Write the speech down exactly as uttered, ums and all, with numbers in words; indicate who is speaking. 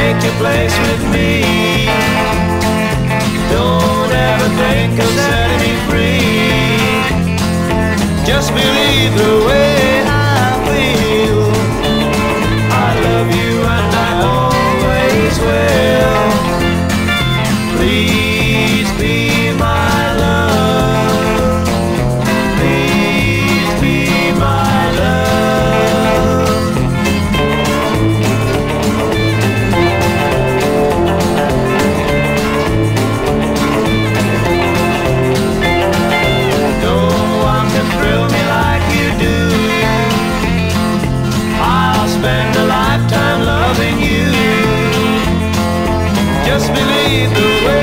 Speaker 1: take your place with me. Don't ever think of setting me free. Just believe the way I feel. I love you and I always will. Please be my love. Please be my love. No one can thrill me like you do. I'll spend a lifetime loving you. Just believe the way